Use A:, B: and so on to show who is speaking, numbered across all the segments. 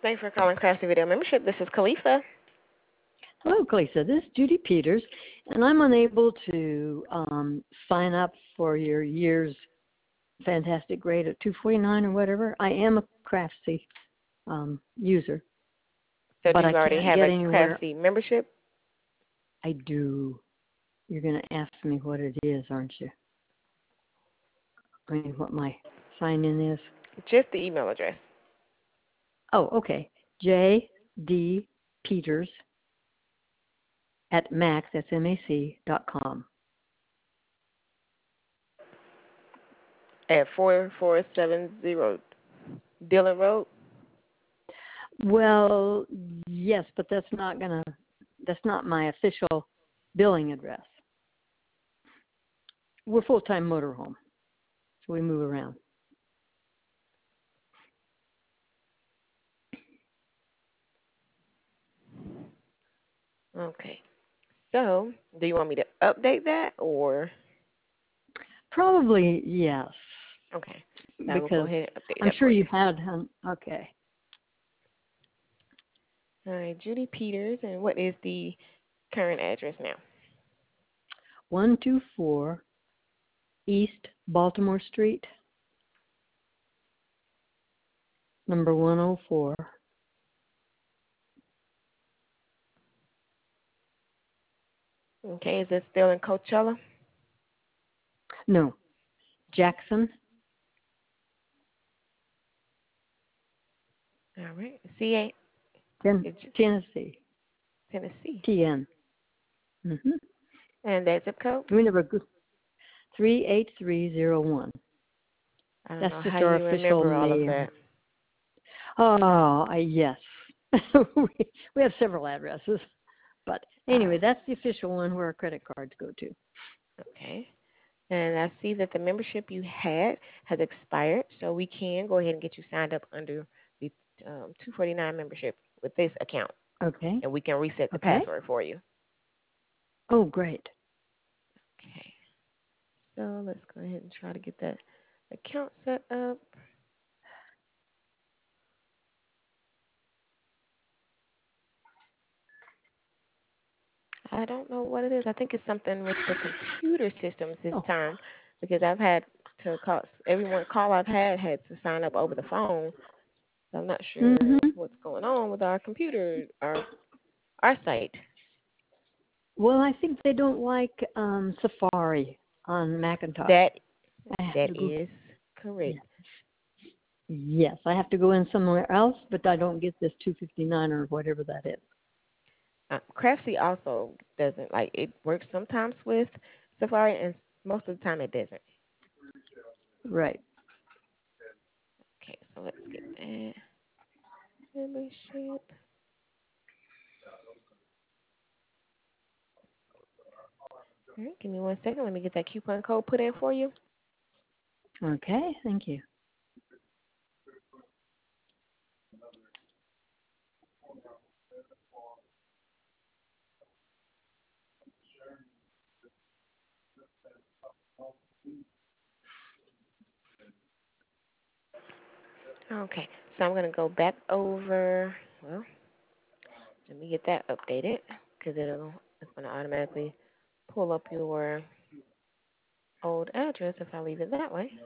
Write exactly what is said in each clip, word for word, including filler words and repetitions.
A: Thanks for calling Craftsy Video Membership. This is Khalifa.
B: Hello, Khalifa. This is Judy Peters, and I'm unable to um, sign up for your year's fantastic rate at two forty-nine or whatever. I am a Craftsy um, user,
A: So
B: but
A: do
B: I
A: you already
B: can't
A: have
B: get
A: a
B: anywhere.
A: Craftsy membership?
B: I do. You're going to ask me what it is, aren't you? I mean, what my sign-in is?
A: Just the email address.
B: Oh, okay. J D Peters at mac, that's M A C, dot com.
A: At four four seven zero Dillon Road?
B: Well, yes, but that's not going to, that's not my official billing address. We're full-time motorhome, so we move around.
A: Okay. So, do you want me to update that or?
B: Probably yes.
A: Okay. So I will go
B: Because
A: ahead and update
B: I'm
A: that
B: sure
A: for you.
B: you had, um, okay.
A: All right, Judy Peters, and what is the current address now?
B: one two four East Baltimore Street, number one oh four.
A: Okay, is this still in Coachella?
B: No, Jackson.
A: All right. C A
B: Ten- Tennessee.
A: Tennessee.
B: T N. Mm-hmm.
A: And that zip code?
B: We never go three eight three zero one.
A: I don't
B: That's
A: know
B: just
A: how
B: our
A: you
B: official
A: remember all of
B: mail.
A: that.
B: Oh, I- yes. we, we have several addresses. But anyway,
A: Uh,
B: that's the official one where our credit cards go to.
A: okay. And I see that the membership you had has expired, so we can go ahead and get you signed up under the um, two forty-nine membership with this account,
B: Okay.
A: and we can reset the
B: Okay.
A: password for you.
B: Oh, great.
A: Okay. So let's go ahead and try to get that account set up. I don't know what it is. I think it's something with the computer systems this
B: Oh.
A: time because I've had to call everyone call I've had had to sign up over the phone. So I'm not sure
B: Mm-hmm.
A: what's going on with our computer, our our site.
B: Well, I think they don't like um, Safari on Macintosh.
A: That
B: I have
A: that
B: to go.
A: is correct.
B: Yes. Yes, I have to go in somewhere else, but I don't get this two fifty-nine or whatever that is.
A: Uh, Craftsy also doesn't like it works sometimes with Safari, and most of the time it doesn't.
B: Right.
A: Okay, so let's get that membership. All right, give me one second. Let me get that coupon code put in for you.
B: Okay, thank you.
A: Okay, so I'm going to go back over. Well, let me get that updated because it'll it's going to automatically pull up your old address if I leave it that way.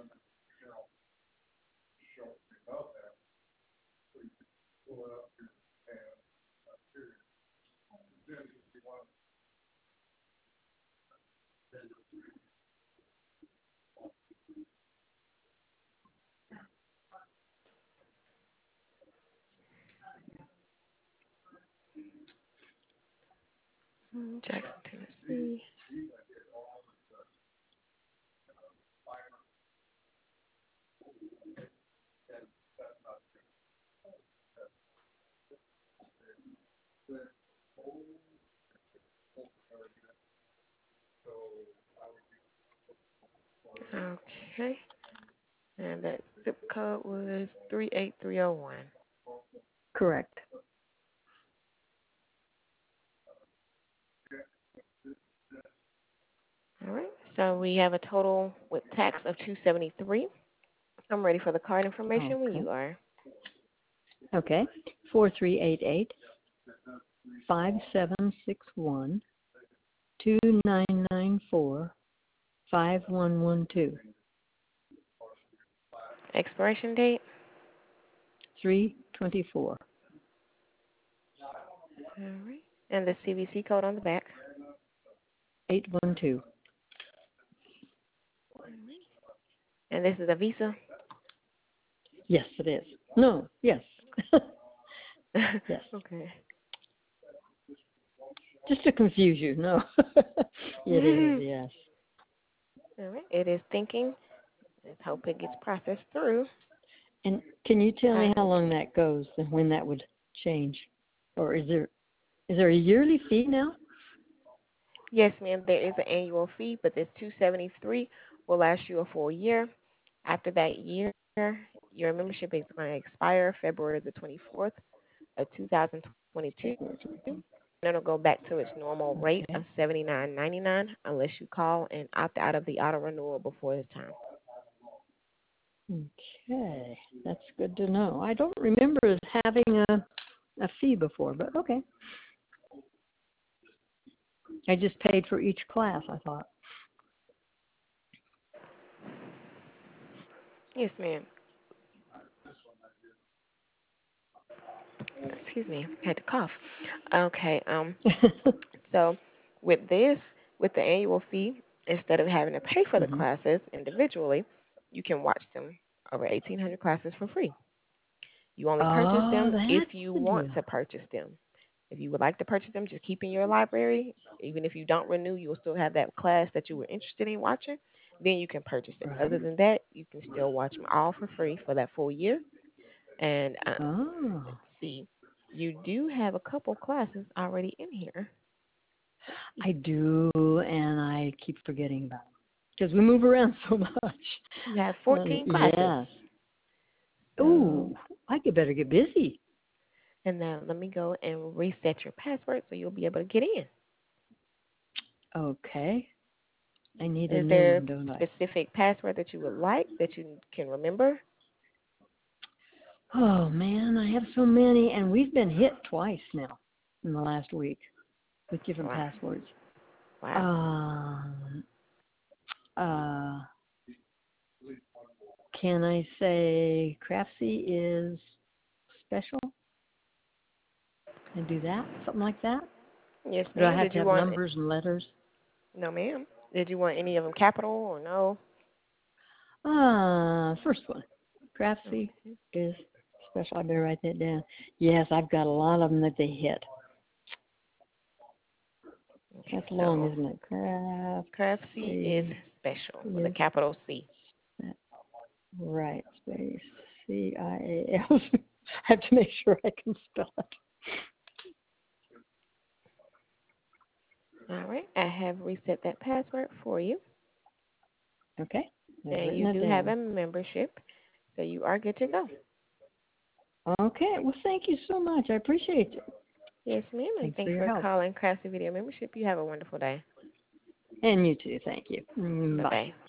A: Mm, Jackson, Tennessee. Okay, and that zip code was three eight three zero one.
B: Correct.
A: All right, so we have a total with tax of two seventy three. I'm ready for the card information when
B: Okay.
A: you are.
B: Okay. four three eight eight, five seven six one, two nine nine four, five one one two.
A: Expiration date?
B: three twenty-four.
A: All right. And the C V C code on the back?
B: eight one two.
A: And this is a Visa?
B: Yes, it is. No, yes. Yes.
A: Okay.
B: Just to confuse you, no. It is, yes.
A: All right. It is thinking. Let's hope it gets processed through.
B: And can you tell me
A: Uh,
B: how long that goes and when that would change? Or is there is there a yearly fee now?
A: Yes, ma'am. There is an annual fee, but this two seventy-three will last you a full year. After that year, your membership is going to expire February the twenty-fourth of two thousand twenty-two. And it'll go back to its normal rate
B: Okay.
A: of seventy-nine ninety-nine unless you call and opt out of the auto renewal before this time.
B: Okay, that's good to know. I don't remember as having a a fee before, but okay. I just paid for each class, I thought.
A: Yes, ma'am. Excuse me, I had to cough. Okay, um, so with this, with the annual fee, instead of having to pay for the
B: Mm-hmm.
A: classes individually, you can watch them over eighteen hundred classes for free. You only purchase
B: Oh,
A: them if
B: that's
A: you
B: the
A: want
B: deal.
A: to purchase them. If you would like to purchase them, just keep in your library. Even if you don't renew, you'll still have that class that you were interested in watching. Then you can purchase it.
B: Right.
A: Other than that, you can still watch them all for free for that full year. And um,
B: Oh.
A: let's see, you do have a couple classes already in here.
B: I do, and I keep forgetting about them because we move around so much.
A: You have
B: Uh,
A: fourteen classes.
B: yes.
A: So,
B: Ooh, I could better get busy.
A: and now let me go and reset your password so you'll be able to get in.
B: Okay. I need a
A: Is
B: new
A: there a
B: one, don't I?
A: specific password that you would like that you can remember?
B: Oh, man, I have so many, and we've been hit twice now in the last week with different
A: Wow.
B: passwords.
A: Wow.
B: Um, uh, can I say Craftsy is special? Can I do that? Something like that?
A: Yes,
B: Or do I
A: ma'am.
B: have
A: Did
B: to
A: you
B: have
A: want?
B: numbers and letters?
A: No, ma'am. Did you want any of them capital or no?
B: Ah, first one. Craftsy
A: Okay.
B: is special. I better write that down. Yes, I've got a lot of them that they hit.
A: Okay.
B: That's long,
A: So
B: isn't it? Craft.
A: Craft C is special with a capital C.
B: Right, space C I A L. I have to make sure I can spell it.
A: All right. I have reset that password for you.
B: Okay, I've
A: And
B: written
A: you
B: it
A: do have
B: down.
A: a membership, so you are good to go.
B: Okay, well, thank you so much. I appreciate it.
A: Yes, ma'am. And
B: Thanks for
A: thanks
B: your
A: for
B: help.
A: calling Craftsy Video Membership. You have a wonderful day.
B: And you too. Thank you. Mm, bye.
A: Bye-bye.